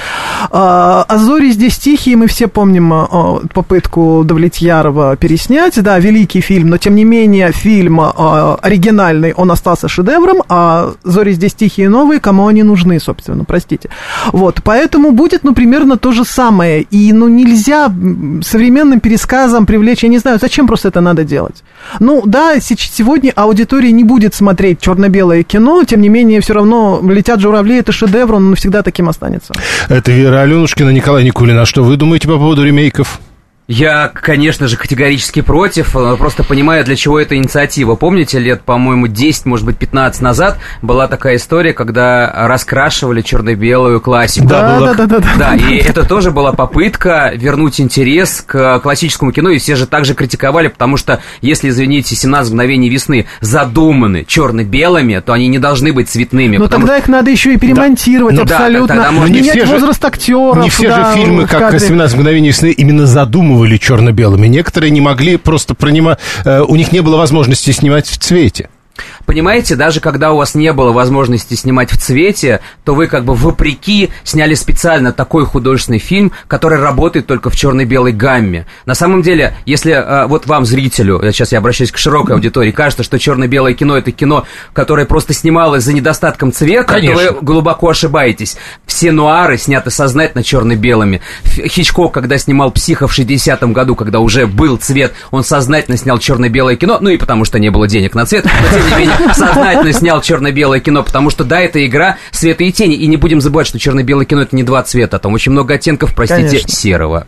«А зори здесь тихие», мы все помним попытку Давлетьярова переснять, да, великий фильм, но тем не менее фильм оригинальный, он остался шедевром, а «Зори здесь тихие» новые, кому они нужны, собственно, простите. Вот, поэтому будет, ну, примерно то же самое, и, ну, нельзя современным пересказом привлечь, я не знаю, зачем просто это надо делать. Ну, да, сегодня аудитория не будет смотреть черно-белое кино, тем не менее, все равно «Летят журавли» — это шедевр, он навсегда таким останется. Это Вера Аленушкина, Николай Никулин. А что вы думаете по поводу ремейков? Я, конечно же, категорически против, просто понимаю, для чего эта инициатива. Помните, лет, по-моему, 10, может быть, 15 назад была такая история, когда раскрашивали черно-белую классику. Да, и это тоже была попытка вернуть интерес к классическому кино, и все же также критиковали, потому что, если, извините, «17 мгновений весны» задуманы черно-белыми, то они не должны быть цветными. Но тогда их надо еще и перемонтировать абсолютно, менять возраст актеров. Не все же фильмы, как «17 мгновений весны», именно задумывали черно-белыми. Некоторые не могли просто у них не было возможности снимать в цвете. Понимаете, даже когда у вас не было возможности снимать в цвете, то вы как бы вопреки сняли специально такой художественный фильм, который работает только в черно-белой гамме. На самом деле, если вот вам, зрителю, сейчас я обращаюсь к широкой аудитории, кажется, что черно-белое кино — это кино, которое просто снималось за недостатком цвета, конечно, то вы глубоко ошибаетесь. Все нуары сняты сознательно черно-белыми. Хичкок, когда снимал «Психа» в 60-м году, когда уже был цвет, он сознательно снял черно-белое кино, ну и потому что не было денег на цвет, но тем не менее сознательно снял черно-белое кино, потому что, да, это игра света и тени, и не будем забывать, что черно-белое кино — это не два цвета, там очень много оттенков, простите, конечно, серого.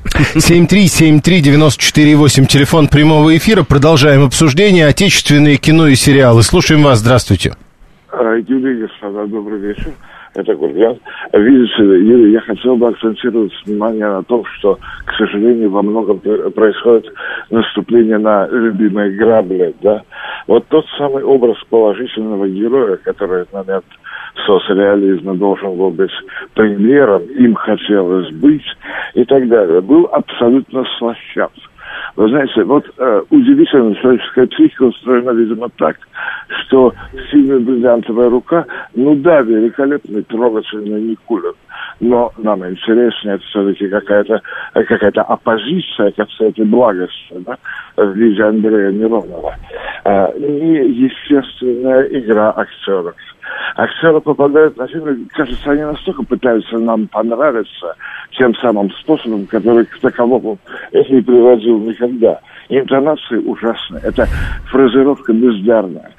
7373948, телефон прямого эфира, продолжаем обсуждение, отечественные кино и сериалы. Слушаем вас, здравствуйте. Юрий, господа, добрый вечер. Это Гурген. Видите, Юрий, я хотел бы акцентировать внимание на том, что, к сожалению, во многом происходит наступление на любимые грабли, да. Вот тот самый образ положительного героя, который в момент соцреализма должен был быть премьером, им хотелось быть и так далее, был абсолютно слащав. Вы знаете, вот удивительно, человеческая психика устроена, видимо, так, что в фильме «Бриллиантовая рука», ну да, великолепный, трогательный Никулин, но нам интереснее это все-таки какая-то оппозиция ко всей этой благости, да, в виде Андрея Миронова. Неестественная игра актеров. Актеры попадают на фильмы, кажется, они настолько пытаются нам понравиться тем самым способом, который к таковому их не приводил никогда. Интонации ужасные, это фразировка бездарная,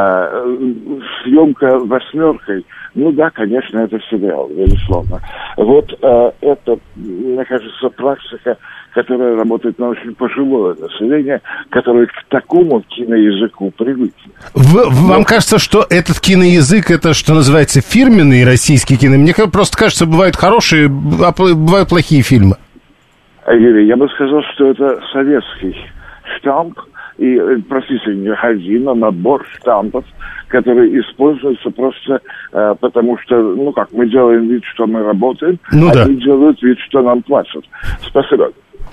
съемка восьмеркой, ну да, конечно, это сериал, безусловно. Вот это, мне кажется, практика, которая работает на очень пожилое население, которое к такому киноязыку привыкло. Вам кажется, что этот киноязык, это, что называется, фирменный российский кино? Мне просто кажется, бывают хорошие, а бывают плохие фильмы. Юрий, я бы сказал, что это советский штамп, и, простите, не один, а набор штампов, которые используются просто потому что, ну как, мы делаем вид, что мы работаем, ну, да, они делают вид, что нам платят. Спасибо.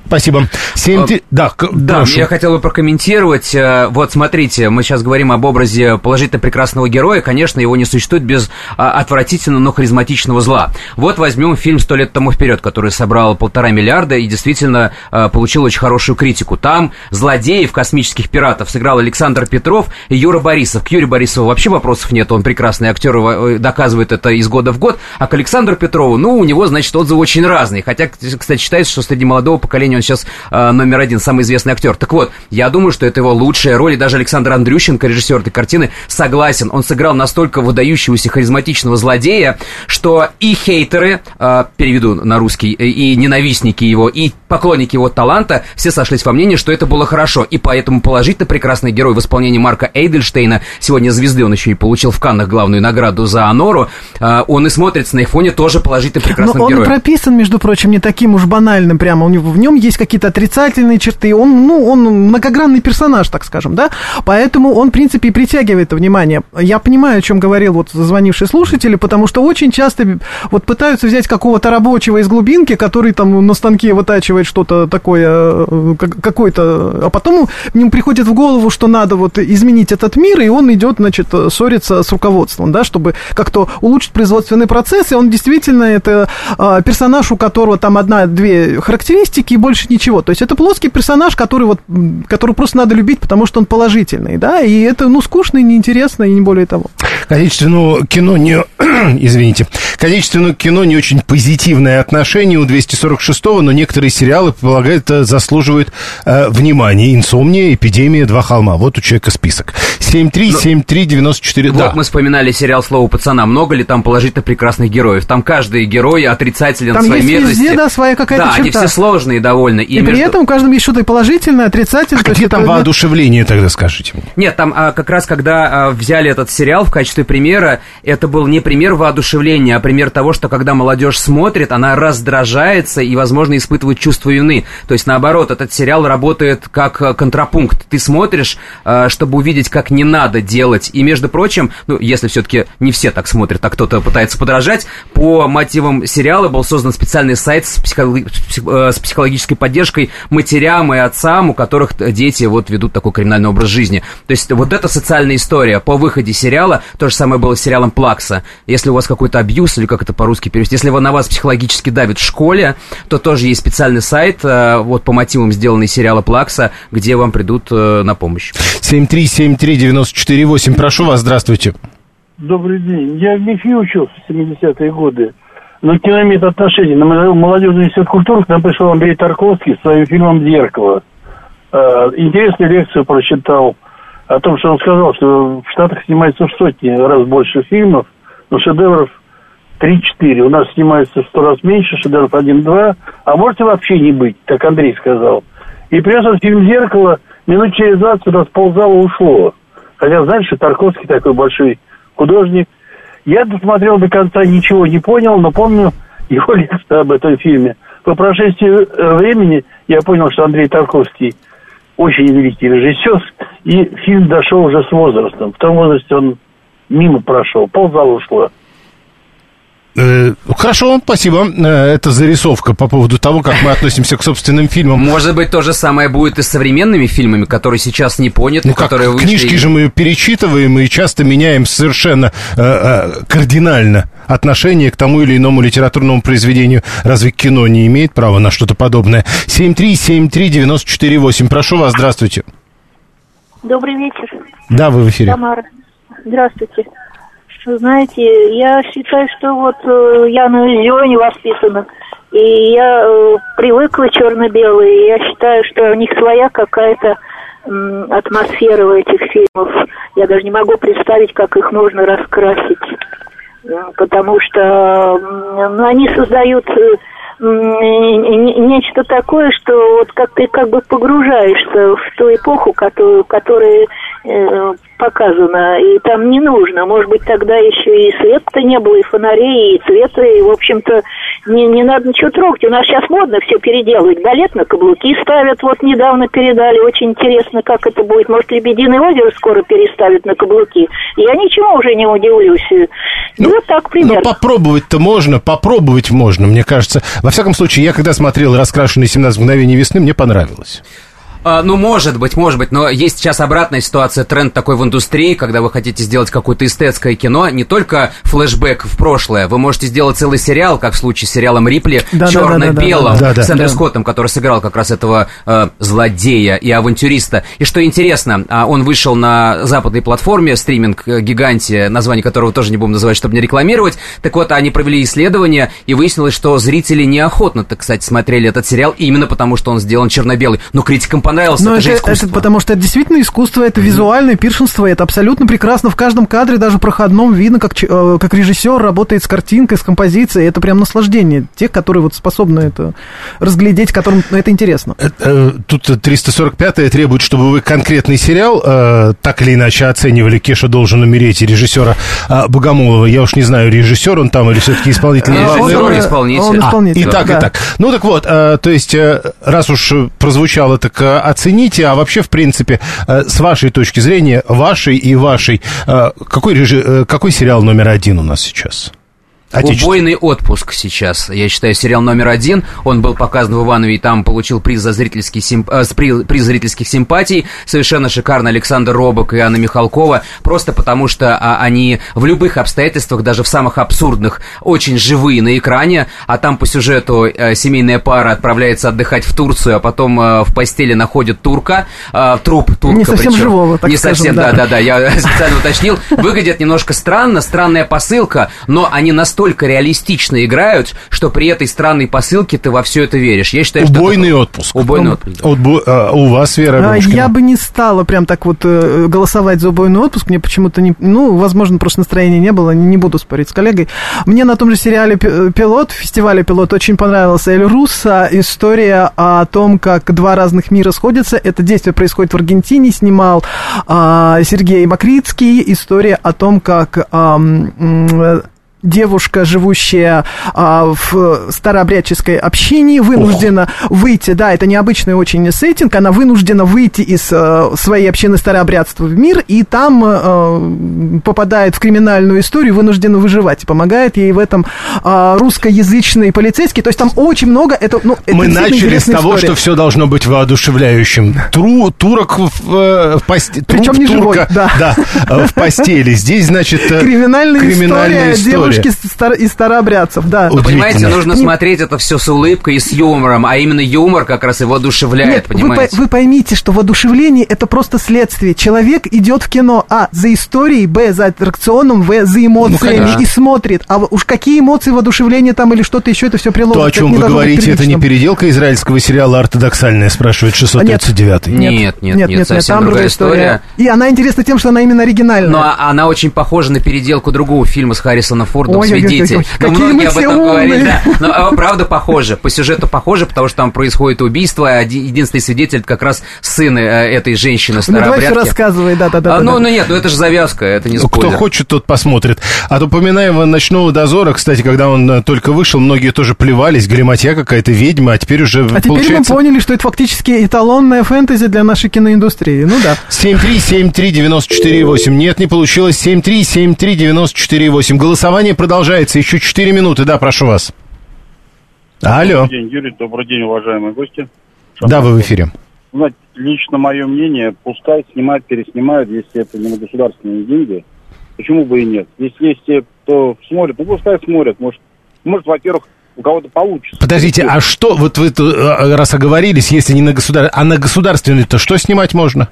Спасибо. Да, я хотел бы прокомментировать. Вот смотрите, мы сейчас говорим об образе положительно прекрасного героя. Конечно, его не существует без отвратительного, но харизматичного зла. Вот возьмем фильм «100 лет тому вперед», который собрал 1,5 миллиарда и действительно получил очень хорошую критику. Там злодеев, космических пиратов, сыграл Александр Петров и Юра Борисов. К Юрию Борисову вообще вопросов нет, он прекрасный актер, доказывает это из года в год. А к Александру Петрову, у него, значит, отзывы очень разные. Хотя, кстати, считается, что среди молодого поколения он сейчас номер один, самый известный актер. Так вот, я думаю, что это его лучшая роль, и даже Александр Андрющенко, режиссер этой картины, согласен. Он сыграл настолько выдающегося харизматичного злодея, что и хейтеры, переведу на русский, и ненавистники его, и поклонники его таланта, все сошлись во мнении, что это было хорошо. И поэтому положительно прекрасный герой в исполнении Марка Эйдельштейна, сегодня звезды, он еще и получил в Каннах главную награду за «Анору», он и смотрится на их фоне тоже положительно прекрасным героем. Он прописан, между прочим, не таким уж банальным прямо. В нем есть какие-то отрицательные черты. Он многогранный персонаж, так скажем, да? Поэтому он, в принципе, и притягивает внимание. Я понимаю, о чем говорил вот звонивший слушатель, потому что очень часто вот пытаются взять какого-то рабочего из глубинки, который там на станке вытачивает что-то такое, какое-то, а потом ему приходит в голову, что надо вот изменить этот мир, и он идет, значит, ссориться с руководством, да, чтобы как-то улучшить производственный процесс, и он действительно это персонаж, у которого там 1-2 характеристики и больше ничего. То есть это плоский персонаж, который просто надо любить, потому что он положительный, да, и это, скучно и неинтересно, и не более того. Количественному кино не очень позитивное отношение у 246-го, но некоторые сериалы, полагают, заслуживают внимания. «Инсомния», «Эпидемия», «Два холма». Вот у человека список. 7373948. Вот мы вспоминали сериал «Слово пацана». Много ли там положительно прекрасных героев? Там каждый герой отрицателен там в своей мерзости. Везде, да, своя какая-то черта. Да, они все сложные довольно. И при этом у каждого есть что-то положительное, отрицательное. А где там воодушевление тогда, скажите мне? Нет, там как раз когда взяли этот сериал в качестве примера, это был не пример воодушевления, а пример того, что когда молодежь смотрит, она раздражается и, возможно, испытывает чувство вины. То есть, наоборот, этот сериал работает как контрапункт. Ты смотришь, чтобы увидеть, как не надо делать. И, между прочим, если все-таки не все так смотрят, а кто-то пытается подражать, по мотивам сериала был создан специальный сайт с психологической поддержкой матерям и отцам, у которых дети ведут такой криминальный образ жизни. То есть, вот эта социальная история по выходе сериала, то же самое было с сериалом «Плакса». Если у вас какой-то абьюз, или как это по-русски перевести, если на вас психологически давит в школе, то тоже есть специальный сайт, по мотивам сделанный сериала «Плакса», где вам придут на помощь. 7373948. Прошу вас, здравствуйте. Добрый день. Я в МИФИ учился в 70-е годы, но кино имеет отношение. На молодежный институт культуры к нам пришел Андрей Тарковский с своим фильмом «Зеркало». Интересную лекцию прочитал о том, что он сказал, что в Штатах снимается в сотни раз больше фильмов, но шедевров 3-4. У нас снимается в 100 раз меньше, шедевров 1-2, а может и вообще не быть, так Андрей сказал. И привез он фильм «Зеркало», минут через 20 у нас ползала ушло. Хотя, знаешь, что Тарковский такой большой художник. Я досмотрел до конца, ничего не понял, но помню его лекцию об этом фильме. По прошествии времени я понял, что Андрей Тарковский очень великий режиссер, и фильм дошел уже с возрастом. В том возрасте он мимо прошел, ползала ушло. Хорошо, спасибо. Это зарисовка по поводу того, как мы относимся к собственным фильмам. Может быть, то же самое будет и с современными фильмами, которые сейчас не поняты, которые вышли. Книжки же мы перечитываем и часто меняем совершенно кардинально отношение к тому или иному литературному произведению. Разве кино не имеет права на что-то подобное? 7373948. Прошу вас, здравствуйте. Добрый вечер. Да, вы в эфире. Тамара. Здравствуйте. Знаете, я считаю, что я на иллюзионе воспитана, и я привыкла черно-белые, и я считаю, что у них своя какая-то атмосфера у этих фильмов. Я даже не могу представить, как их можно раскрасить, потому что они создают нечто такое, что как ты как бы погружаешься в ту эпоху, которая показано, и там не нужно. Может быть, тогда еще и света-то не было, и фонарей, и цвета, и, в общем-то, не надо ничего трогать. У нас сейчас модно все переделывать. Балет на каблуки ставят, вот недавно передали. Очень интересно, как это будет. Может, «Лебединое озеро» скоро переставят на каблуки. Я ничего уже не удивлюсь. Вот так примерно. Но попробовать можно, мне кажется. Во всяком случае, я когда смотрел «Раскрашенные 17 мгновений весны», мне понравилось. Ну, может быть, но есть сейчас обратная ситуация, тренд такой в индустрии, когда вы хотите сделать какое-то эстетское кино, не только флешбэк в прошлое, вы можете сделать целый сериал, как в случае с сериалом «Рипли», черно-белым, с Эндрю Скоттом, который сыграл как раз этого злодея и авантюриста. И что интересно, он вышел на западной платформе, стриминг-гиганте, название которого тоже не будем называть, чтобы не рекламировать. Так вот, они провели исследование, и выяснилось, что зрители неохотно, кстати, смотрели этот сериал, именно потому, что он сделан черно-белый. Но критикам понравилось. Но это потому что это действительно искусство, это визуальное пиршенство, это абсолютно прекрасно. В каждом кадре, даже проходном, видно, как режиссер работает с картинкой, с композицией. Это прям наслаждение тех, которые вот способны это разглядеть, которым это интересно. Тут 345-е требует, чтобы вы конкретный сериал так или иначе оценивали. «Кеша должен умереть» и режиссера Богомолова. Я уж не знаю, режиссер он там или все-таки исполнитель. Он исполнитель. И так. Ну так вот, то есть, раз уж прозвучало, так оцените, а вообще, в принципе, с вашей точки зрения, вашей, какой сериал номер один у нас сейчас? «Убойный отпуск» сейчас, я считаю, сериал номер один. Он был показан в Иванове и там получил приз за зрительских симпатий. Совершенно шикарно Александр Робок и Анна Михалкова. Просто потому, что они в любых обстоятельствах, даже в самых абсурдных, очень живые на экране. А там по сюжету семейная пара отправляется отдыхать в Турцию, а потом в постели находит турка. Труп турка. Не совсем живого, так не скажем. Совсем, да, я специально уточнил. Выглядит немножко странная посылка, но они настолько реалистично играют, что при этой странной посылке ты во все это веришь. Я считаю, «Убойный отпуск». «Убойный отпуск». У вас, Вера Бабушкина? Я бы не стала прям так вот голосовать за «Убойный отпуск». Мне почему-то возможно, просто настроения не было. Не буду спорить с коллегой. Мне на том же сериале «Пилот», фестивале «Пилот» очень понравился Эль Руссо. История о том, как два разных мира сходятся. Это действие происходит в Аргентине. Снимал Сергей Макритский. История о том, как девушка, живущая в старообрядческой общине, вынуждена выйти, да, это необычный очень сеттинг, она вынуждена выйти из своей общины старообрядства в мир, и там попадает в криминальную историю, вынуждена выживать, и помогает ей в этом русскоязычный полицейский, то есть там очень много, мы начали с того, что все должно быть воодушевляющим. Турок в постели. Причем не живой, да, в постели. Здесь, значит, криминальная история. Из старообрядцев, да. Вы понимаете, нужно смотреть это все с улыбкой и с юмором, а именно юмор как раз его одушевляет, понимаете? Вы поймите, что воодушевление — это просто следствие. Человек идет в кино, за историей, за аттракционом, за эмоциями и смотрит. А уж какие эмоции, воодушевление там или что-то еще, это все приложено. То, о чем вы говорите, это не переделка израильского сериала «Ортодоксальная», спрашивает 639-й. Нет, совсем другая история. И она интересна тем, что она именно оригинальная. Но она очень похожа на переделку другого фильма с Харрисоном Фордом, «Свидетель». Многие об этом говорили, да. Но правда похоже, по сюжету похоже, потому что там происходит убийство, а единственный свидетель как раз сын этой женщины старообрядки. Давай все рассказывай, да. Нет, это же завязка, это не спойлер. Кто хочет, тот посмотрит. А то упоминаем «Ночного дозора», кстати, когда он только вышел, многие тоже плевались, галиматья какая-то, ведьма, а теперь уже получается... теперь мы поняли, что это фактически эталонная фэнтези для нашей киноиндустрии, ну да. 7373948. Нет, не получилось. 7373948. Голосование продолжается. Еще 4 минуты. Да, прошу вас. Алло. Добрый день, Юрий. Добрый день, уважаемые гости. Да, вы в эфире. Знаете, лично мое мнение, пускай снимают, переснимают, если это не на государственные деньги. Почему бы и нет? Если есть те, кто смотрит, пускай смотрят. Может, во-первых, у кого-то получится. Подождите, а что, вот вы раз оговорились, если не на государственный, а на государственный-то что снимать можно?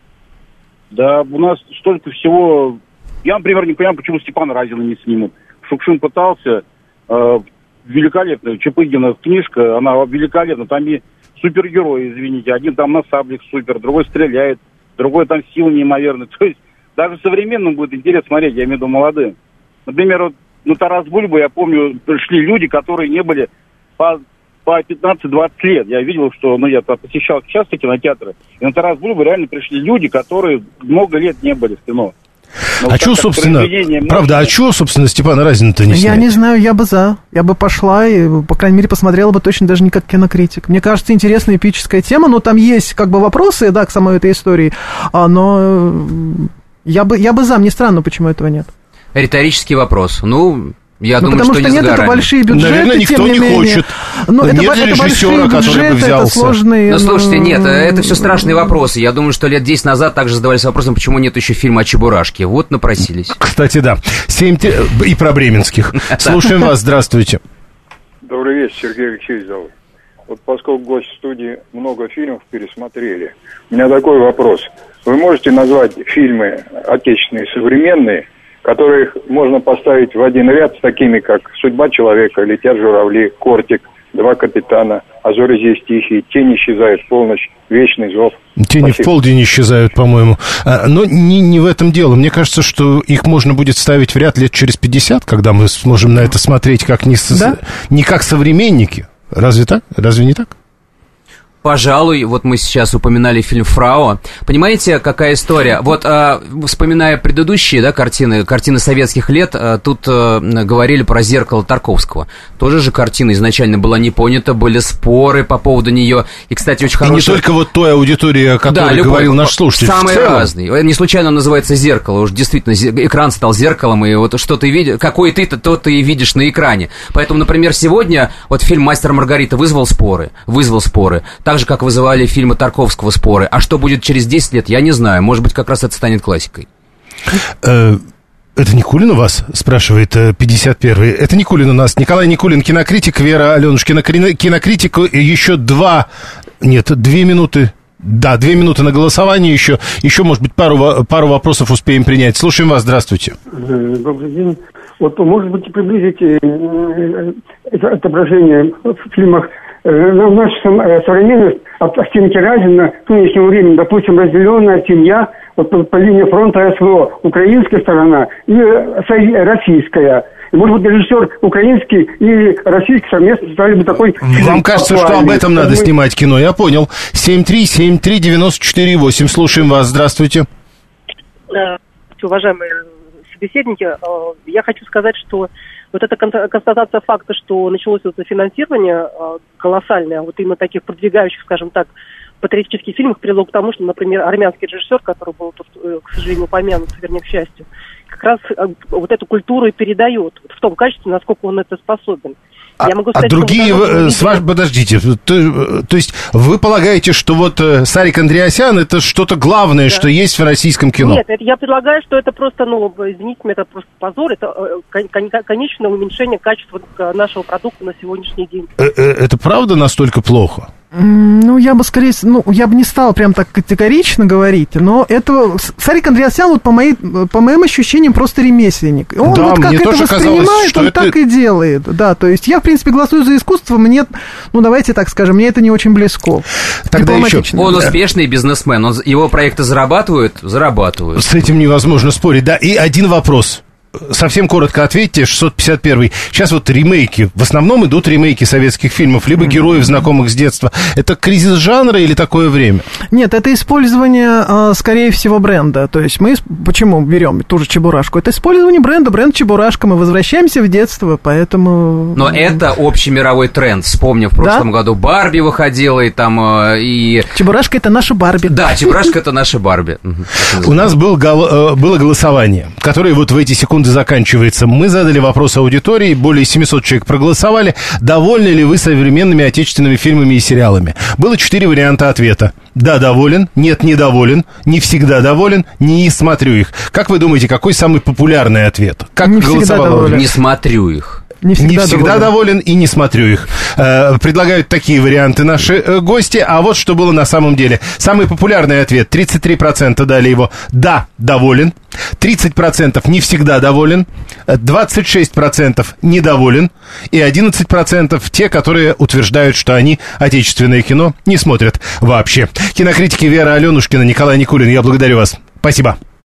Да, у нас столько всего... Я, например, не понимаю, почему Степана Разина не снимут. Шукшин пытался, великолепно, Чапыгина книжка, она великолепна, там и супергерои, извините, один там на саблях супер, другой стреляет, другой там силы неимоверные. То есть даже современным будет интересно смотреть, я имею в виду молодым. Например, вот на Тарас Бульбу, я помню, пришли люди, которые не были по по 15-20 лет. Я видел, что, я посещал часто кинотеатры, и на Тарас Бульбу реально пришли люди, которые много лет не были в кино. А что, собственно, правда, а что, собственно, Степана Разина-то не снять? Я не знаю, я бы за. Я бы пошла и, по крайней мере, посмотрела бы точно даже не как кинокритик. Мне кажется, интересная эпическая тема, но там есть как бы вопросы, да, к самой этой истории, но я бы за. Мне странно, почему этого нет. Риторический вопрос. Я думаю, потому что нет, не это большие бюджеты. Наверное, никто не хочет. Нет режиссера, который бы взялся. Это сложные... слушайте, нет, это все страшные вопросы. Я думаю, что лет 10 назад также задавались вопросом, почему нет еще фильма о Чебурашке. Вот напросились. Кстати, да. И про бременских. Слушаем вас, здравствуйте. Добрый вечер, Сергей Алексеевич зовут. Вот поскольку гость студии много фильмов пересмотрели, у меня такой вопрос. Вы можете назвать фильмы отечественные, современные, которых можно поставить в один ряд с такими, как «Судьба человека», «Летят журавли», «Кортик», «Два капитана», «А зори здесь тихие», «Тень исчезает в полночь», «Вечный зов». Тени в полдень исчезают, по-моему. Но не в этом дело. Мне кажется, что их можно будет ставить в ряд лет через 50, когда мы сможем на это смотреть как не как современники. Разве так? Разве не так? Пожалуй, вот мы сейчас упоминали фильм «Фрау». Понимаете, какая история? Вот, вспоминая предыдущие, картины советских лет, тут говорили про «Зеркало» Тарковского. Тоже же картина изначально была не понята, были споры по поводу нее. И, кстати, очень хорошая... И не только вот той аудитории, о которой говорил наш слушатель. Самые разные. Не случайно он называется «Зеркало». Уж действительно, экран стал зеркалом, и вот что ты видишь, какой ты, то ты и видишь на экране. Поэтому, например, сегодня вот фильм «Мастер и Маргарита» вызвал споры. Так же, как вызывали фильмы Тарковского споры. А что будет через 10 лет, я не знаю. Может быть, как раз это станет классикой. Это Никулин у вас, спрашивает 51-й. Это Никулин у нас. Николай Никулин, кинокритик, Вера Аленушкина, кинокритик. Еще 2 минуты. Да, 2 минуты на голосование еще. Еще, может быть, пару вопросов успеем принять. Слушаем вас, здравствуйте. Добрый день. Вот, может быть, приблизите это отображение в фильмах наша современность от Стенки Разина к нынешнему времени, допустим, разделенная семья вот, по линии фронта СВО, украинская сторона и российская. И, может быть, режиссер украинский и российский совместно создали бы такой... Вам кажется, что об этом надо снимать кино, я понял. 7373948, слушаем вас, здравствуйте. Уважаемые собеседники, я хочу сказать, что вот эта констатация факта, что началось это финансирование колоссальное, вот именно таких продвигающих, скажем так, патриотических фильмов, привело к тому, что, например, армянский режиссер, который был, к сожалению, упомянут, вернее, к счастью, как раз вот эту культуру и передает в том качестве, насколько он это способен. Я могу сказать, другие, подождите, то есть вы полагаете, что вот Сарик Андреасян это что-то главное, что есть в российском кино? Нет, я предлагаю, что это просто, извините, это просто позор, это конечное уменьшение качества нашего продукта на сегодняшний день. Это правда настолько плохо? Я бы скорее, я бы не стал прям так категорично говорить, но это Сарик Андреасян, вот по моим ощущениям, просто ремесленник. Он вот как это воспринимает, он так и делает. Да, то есть я, в принципе, голосую за искусство, мне, давайте так скажем, мне это не очень близко. Тогда еще. Он успешный бизнесмен, его проекты зарабатывают. С этим невозможно спорить, да. И один вопрос. Совсем коротко ответьте, 651-й. Сейчас вот ремейки, в основном идут ремейки советских фильмов, либо героев, знакомых с детства. Это кризис жанра или такое время? Нет, это использование, скорее всего, бренда. То есть мы, почему берем ту же Чебурашку? Это использование бренда, бренд Чебурашка. Мы возвращаемся в детство, поэтому... Но это общий мировой тренд. Вспомню, в прошлом году Барби выходила, и там, и... Чебурашка — это наша Барби. Да, Чебурашка — это наша Барби. У нас было голосование, которое вот в эти секунды заканчивается. Мы задали вопрос аудитории, более 700 человек проголосовали. Довольны ли вы современными отечественными фильмами и сериалами? Было 4 варианта ответа. Да, доволен. Нет, недоволен. Не всегда доволен. Не смотрю их. Как вы думаете, какой самый популярный ответ? Как голосовал? Не смотрю их. Не всегда доволен и не смотрю их. Предлагают такие варианты наши гости. А вот что было на самом деле. Самый популярный ответ. 33% дали его. Да, доволен. 30% не всегда доволен. 26% недоволен. И 11% те, которые утверждают, что они отечественное кино не смотрят вообще. Кинокритики Вера Аленушкина, Николай Никулин. Я благодарю вас. Спасибо.